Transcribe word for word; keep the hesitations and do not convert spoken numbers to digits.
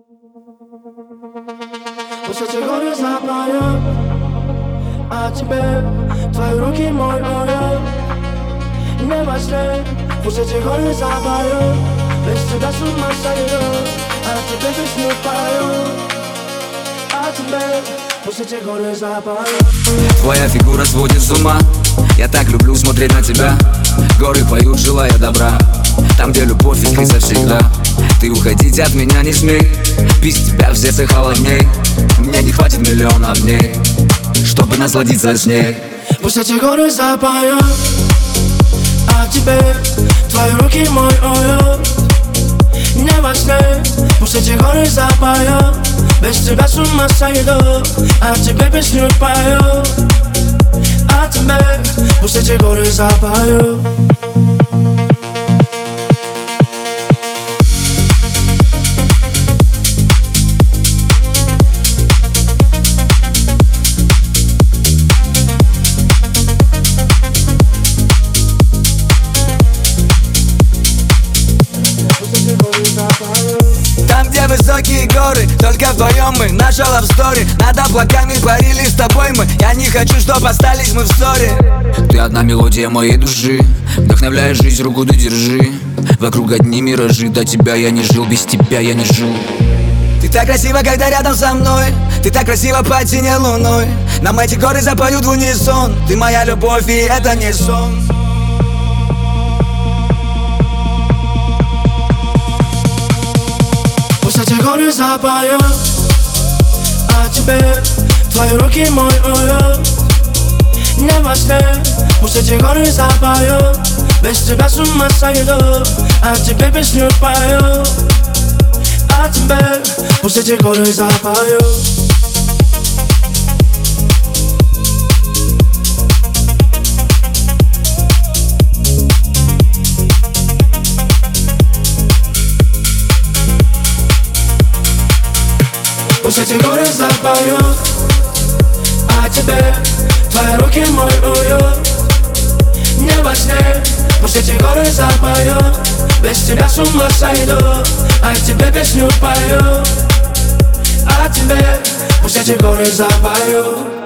Пусть эти горы запоют о тебе, твои руки мой уют. Не во сне, пусть эти горы запоют, без тебя с ума сойду, а тебе песню пою. О тебе, пусть эти горы запоют. Твоя фигура сводит с ума, я так люблю смотреть на тебя. Горы поют, желая добра, там, где любовь искрит завсегда. Ты уходить от меня не смей, без тебя в сердце холодней. Мне не хватит миллионов дней, чтобы насладиться с ней. Пусть эти горы запоют о тебе, твои руки мой уют. Не во сне, пусть эти горы запоют, без тебя с ума сойду, а тебе песню пою. О тебе, пусть эти горы запоют. Там, где высокие горы, только вдвоем мы. Наша love story, над облаками парили с тобой мы. Я не хочу, чтоб остались мы в ссоре. Ты одна мелодия моей души, вдохновляешь жизнь, руку ты держи. Вокруг одни миражи, до тебя я не жил, без тебя я не жил. Ты так красива, когда рядом со мной, ты так красиво под синей луной. Нам эти горы запоют в унисон. Ты моя любовь, и это не сон. Пусть эти горы запоют о тебе, твои руки мой уют. Не во сне, пусть эти горы запоют, без тебя с ума сойду, а тебе песню пою. О тебе, пусть эти горы запоют. Пусть эти горы запоют о тебе, твои руки мой уют. Не во сне, пусть эти горы запоют, без тебя с ума сойду, а тебе песню пою. О тебе, пусть эти горы запоют.